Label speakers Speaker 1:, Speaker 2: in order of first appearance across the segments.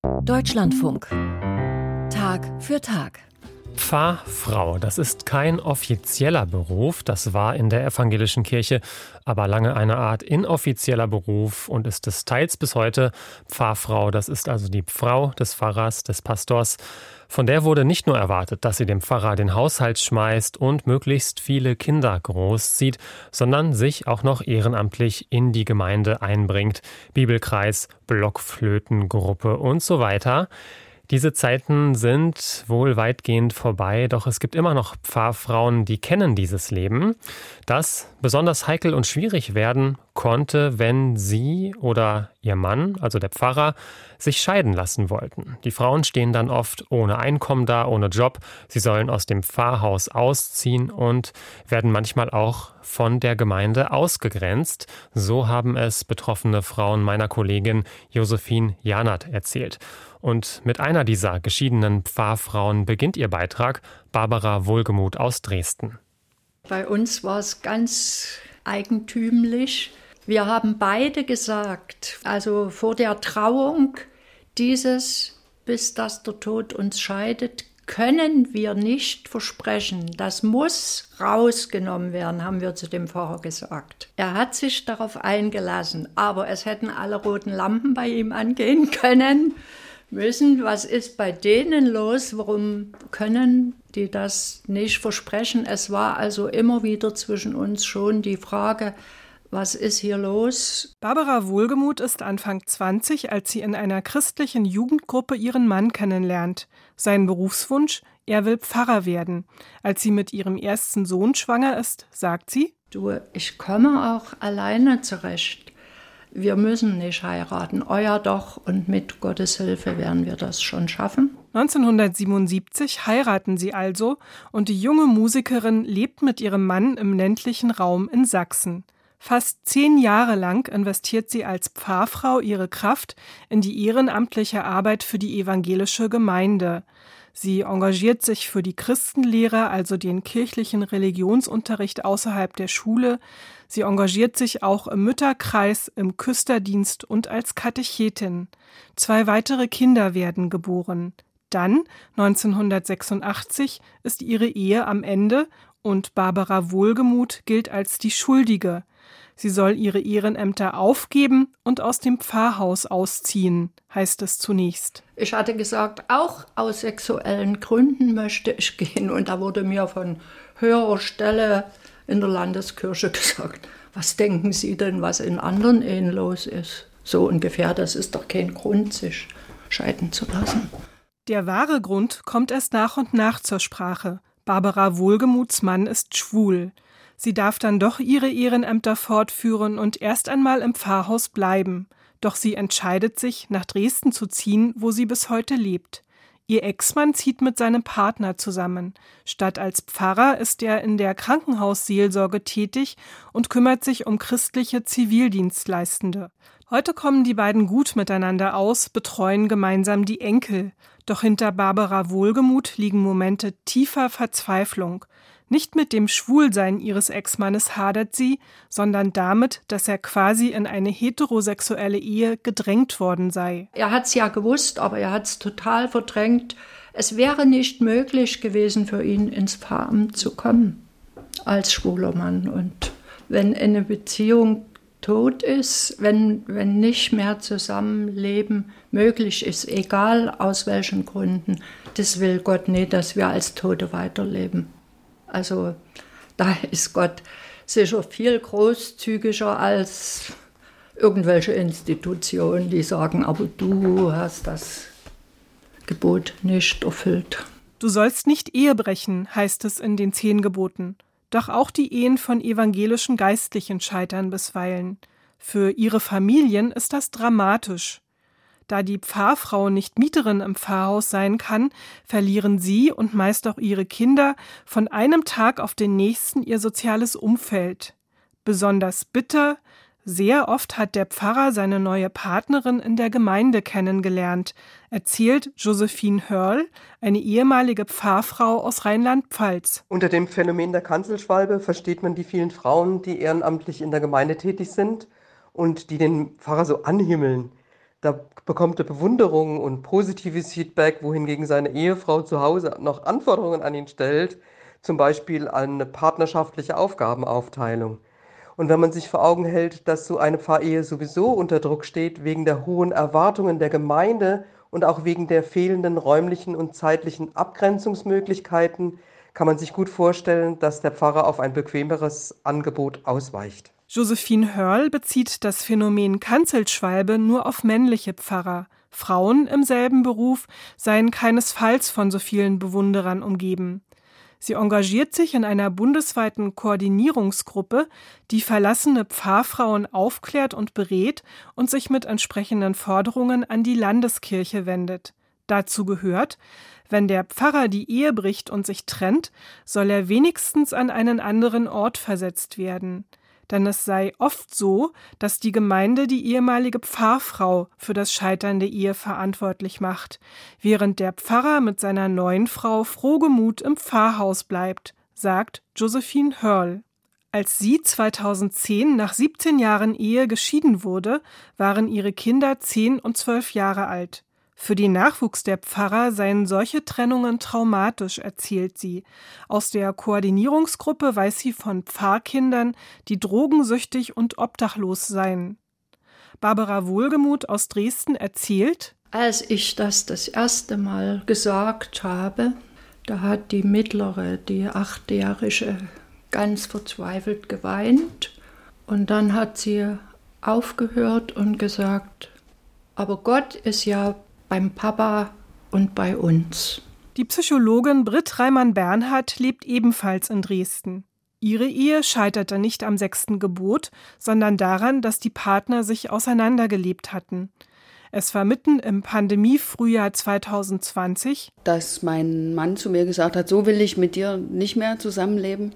Speaker 1: Deutschlandfunk. Tag für Tag.
Speaker 2: Pfarrfrau, das ist kein offizieller Beruf, das war in der evangelischen Kirche aber lange eine Art inoffizieller Beruf und ist es teils bis heute. Pfarrfrau, das ist also die Frau des Pfarrers, des Pastors. Von der wurde nicht nur erwartet, dass sie dem Pfarrer den Haushalt schmeißt und möglichst viele Kinder großzieht, sondern sich auch noch ehrenamtlich in die Gemeinde einbringt. Bibelkreis, Blockflötengruppe und so weiter. Diese Zeiten sind wohl weitgehend vorbei, doch es gibt immer noch Pfarrfrauen, die kennen dieses Leben, das besonders heikel und schwierig werden konnte, wenn sie oder ihr Mann, also der Pfarrer, sich scheiden lassen wollten. Die Frauen stehen dann oft ohne Einkommen da, ohne Job. Sie sollen aus dem Pfarrhaus ausziehen und werden manchmal auch von der Gemeinde ausgegrenzt. So haben es betroffene Frauen meiner Kollegin Josephine Janert erzählt. Und mit einer dieser geschiedenen Pfarrfrauen beginnt ihr Beitrag, Barbara Wohlgemuth aus Dresden.
Speaker 3: Bei uns war es ganz eigentümlich. Wir haben beide gesagt, also vor der Trauung, bis dass der Tod uns scheidet, können wir nicht versprechen. Das muss rausgenommen werden, haben wir zu dem Pfarrer gesagt. Er hat sich darauf eingelassen, aber es hätten alle roten Lampen bei ihm angehen können. Was ist bei denen los? Warum können die das nicht versprechen? Es war also immer wieder zwischen uns schon die Frage, was ist hier los?
Speaker 4: Barbara Wohlgemuth ist Anfang 20, als sie in einer christlichen Jugendgruppe ihren Mann kennenlernt. Sein Berufswunsch, er will Pfarrer werden. Als sie mit ihrem ersten Sohn schwanger ist, sagt sie:
Speaker 3: Du, ich komme auch alleine zurecht. Wir müssen nicht heiraten, euer doch, und mit Gottes Hilfe werden wir das schon schaffen.
Speaker 4: 1977 heiraten sie also und die junge Musikerin lebt mit ihrem Mann im ländlichen Raum in Sachsen. Fast 10 Jahre lang investiert sie als Pfarrfrau ihre Kraft in die ehrenamtliche Arbeit für die evangelische Gemeinde. Sie engagiert sich für die Christenlehre, also den kirchlichen Religionsunterricht außerhalb der Schule. Sie engagiert sich auch im Mütterkreis, im Küsterdienst und als Katechetin. 2 weitere Kinder werden geboren. Dann, 1986, ist ihre Ehe am Ende und Barbara Wohlgemuth gilt als die Schuldige. Sie soll ihre Ehrenämter aufgeben und aus dem Pfarrhaus ausziehen, heißt es zunächst.
Speaker 3: Ich hatte gesagt, auch aus sexuellen Gründen möchte ich gehen. Und da wurde mir von höherer Stelle in der Landeskirche gesagt, was denken Sie denn, was in anderen Ehen los ist? So ungefähr, das ist doch kein Grund, sich scheiden zu lassen.
Speaker 4: Der wahre Grund kommt erst nach und nach zur Sprache. Barbara Wohlgemuths Mann ist schwul. Sie darf dann doch ihre Ehrenämter fortführen und erst einmal im Pfarrhaus bleiben. Doch sie entscheidet sich, nach Dresden zu ziehen, wo sie bis heute lebt. Ihr Ex-Mann zieht mit seinem Partner zusammen. Statt als Pfarrer ist er in der Krankenhausseelsorge tätig und kümmert sich um christliche Zivildienstleistende. Heute kommen die beiden gut miteinander aus, betreuen gemeinsam die Enkel. Doch hinter Barbara Wohlgemuth liegen Momente tiefer Verzweiflung. Nicht mit dem Schwulsein ihres Ex-Mannes hadert sie, sondern damit, dass er quasi in eine heterosexuelle Ehe gedrängt worden sei.
Speaker 3: Er hat es ja gewusst, aber er hat es total verdrängt. Es wäre nicht möglich gewesen für ihn, ins Pfarramt zu kommen als schwuler Mann. Und wenn eine Beziehung tot ist, wenn nicht mehr Zusammenleben möglich ist, egal aus welchen Gründen, das will Gott nicht, dass wir als Tote weiterleben. Also da ist Gott sicher viel großzügiger als irgendwelche Institutionen, die sagen, aber du hast das Gebot nicht erfüllt.
Speaker 4: Du sollst nicht Ehe brechen, heißt es in den 10 Geboten. Doch auch die Ehen von evangelischen Geistlichen scheitern bisweilen. Für ihre Familien ist das dramatisch. Da die Pfarrfrau nicht Mieterin im Pfarrhaus sein kann, verlieren sie und meist auch ihre Kinder von einem Tag auf den nächsten ihr soziales Umfeld. Besonders bitter, sehr oft hat der Pfarrer seine neue Partnerin in der Gemeinde kennengelernt, erzählt Josephine Hörl, eine ehemalige Pfarrfrau aus Rheinland-Pfalz.
Speaker 5: Unter dem Phänomen der Kanzelschwalbe versteht man die vielen Frauen, die ehrenamtlich in der Gemeinde tätig sind und die den Pfarrer so anhimmeln. Da bekommt er Bewunderung und positives Feedback, wohingegen seine Ehefrau zu Hause noch Anforderungen an ihn stellt, zum Beispiel eine partnerschaftliche Aufgabenaufteilung. Und wenn man sich vor Augen hält, dass so eine Pfarrehe sowieso unter Druck steht, wegen der hohen Erwartungen der Gemeinde und auch wegen der fehlenden räumlichen und zeitlichen Abgrenzungsmöglichkeiten, kann man sich gut vorstellen, dass der Pfarrer auf ein bequemeres Angebot ausweicht.
Speaker 4: Josephine Hörl bezieht das Phänomen Kanzelschwalbe nur auf männliche Pfarrer. Frauen im selben Beruf seien keinesfalls von so vielen Bewunderern umgeben. Sie engagiert sich in einer bundesweiten Koordinierungsgruppe, die verlassene Pfarrfrauen aufklärt und berät und sich mit entsprechenden Forderungen an die Landeskirche wendet. Dazu gehört: Wenn der Pfarrer die Ehe bricht und sich trennt, soll er wenigstens an einen anderen Ort versetzt werden. Denn es sei oft so, dass die Gemeinde die ehemalige Pfarrfrau für das Scheitern der Ehe verantwortlich macht, während der Pfarrer mit seiner neuen Frau frohgemut im Pfarrhaus bleibt, sagt Josephine Hörl. Als sie 2010 nach 17 Jahren Ehe geschieden wurde, waren ihre Kinder 10 und 12 Jahre alt. Für den Nachwuchs der Pfarrer seien solche Trennungen traumatisch, erzählt sie. Aus der Koordinierungsgruppe weiß sie von Pfarrkindern, die drogensüchtig und obdachlos seien. Barbara Wohlgemuth aus Dresden erzählt:
Speaker 3: Als ich das erste Mal gesagt habe, da hat die Mittlere, die 8-Jährige, ganz verzweifelt geweint. Und dann hat sie aufgehört und gesagt: Aber Gott ist ja beim Papa und bei uns.
Speaker 4: Die Psychologin Britt Reimann-Bernhardt lebt ebenfalls in Dresden. Ihre Ehe scheiterte nicht am 6. Gebot, sondern daran, dass die Partner sich auseinandergelebt hatten. Es war mitten im Pandemiefrühjahr 2020,
Speaker 6: dass mein Mann zu mir gesagt hat: So will ich mit dir nicht mehr zusammenleben.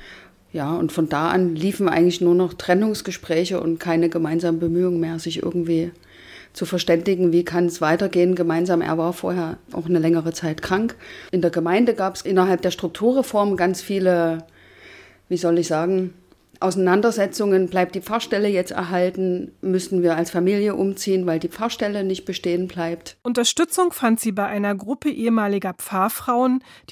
Speaker 6: Ja, und von da an liefen eigentlich nur noch Trennungsgespräche und keine gemeinsamen Bemühungen mehr, sich irgendwie zu verständigen, wie kann es weitergehen gemeinsam. Er war vorher auch eine längere Zeit krank. In der Gemeinde gab es innerhalb der Strukturreform ganz viele, Auseinandersetzungen. Bleibt die Pfarrstelle jetzt erhalten? Müssen wir als Familie umziehen, weil die Pfarrstelle nicht bestehen bleibt?
Speaker 4: Unterstützung fand sie bei einer Gruppe ehemaliger Pfarrfrauen, die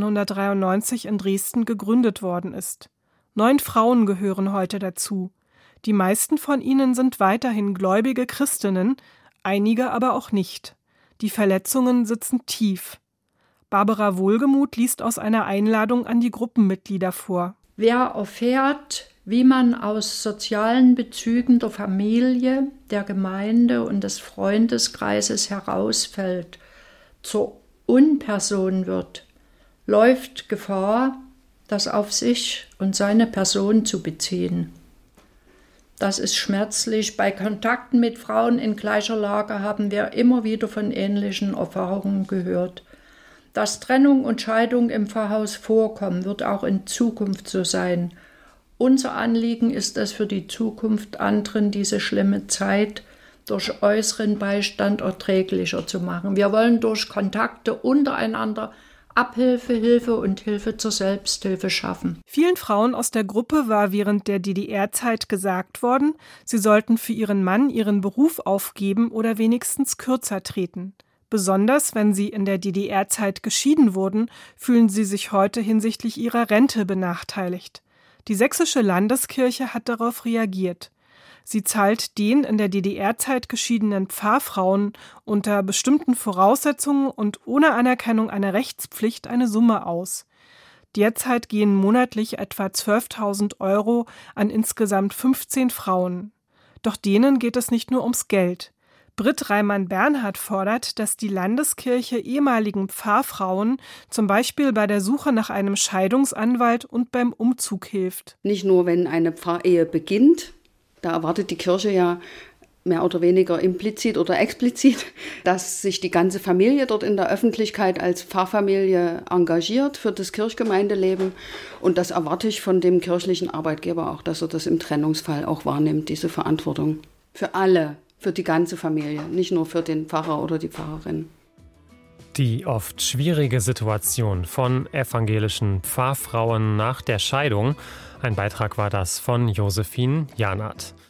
Speaker 4: 1993 in Dresden gegründet worden ist. 9 Frauen gehören heute dazu. Die meisten von ihnen sind weiterhin gläubige Christinnen, einige aber auch nicht. Die Verletzungen sitzen tief. Barbara Wohlgemuth liest aus einer Einladung an die Gruppenmitglieder vor.
Speaker 3: Wer erfährt, wie man aus sozialen Bezügen der Familie, der Gemeinde und des Freundeskreises herausfällt, zur Unperson wird, läuft Gefahr, das auf sich und seine Person zu beziehen. Das ist schmerzlich. Bei Kontakten mit Frauen in gleicher Lage haben wir immer wieder von ähnlichen Erfahrungen gehört. Dass Trennung und Scheidung im Pfarrhaus vorkommen, wird auch in Zukunft so sein. Unser Anliegen ist es für die Zukunft, anderen diese schlimme Zeit durch äußeren Beistand erträglicher zu machen. Wir wollen durch Kontakte untereinander Abhilfe, Hilfe und Hilfe zur Selbsthilfe schaffen.
Speaker 4: Vielen Frauen aus der Gruppe war während der DDR-Zeit gesagt worden, sie sollten für ihren Mann ihren Beruf aufgeben oder wenigstens kürzer treten. Besonders wenn sie in der DDR-Zeit geschieden wurden, fühlen sie sich heute hinsichtlich ihrer Rente benachteiligt. Die Sächsische Landeskirche hat darauf reagiert. Sie zahlt den in der DDR-Zeit geschiedenen Pfarrfrauen unter bestimmten Voraussetzungen und ohne Anerkennung einer Rechtspflicht eine Summe aus. Derzeit gehen monatlich etwa 12.000 € an insgesamt 15 Frauen. Doch denen geht es nicht nur ums Geld. Britt Reimann-Bernhardt fordert, dass die Landeskirche ehemaligen Pfarrfrauen zum Beispiel bei der Suche nach einem Scheidungsanwalt und beim Umzug hilft.
Speaker 6: Nicht nur, wenn eine Pfarrehe beginnt, da erwartet die Kirche ja mehr oder weniger implizit oder explizit, dass sich die ganze Familie dort in der Öffentlichkeit als Pfarrfamilie engagiert für das Kirchgemeindeleben. Und das erwarte ich von dem kirchlichen Arbeitgeber auch, dass er das im Trennungsfall auch wahrnimmt, diese Verantwortung. Für alle, für die ganze Familie, nicht nur für den Pfarrer oder die Pfarrerin.
Speaker 2: Die oft schwierige Situation von evangelischen Pfarrfrauen nach der Scheidung. Ein Beitrag war das von Josephine Janert.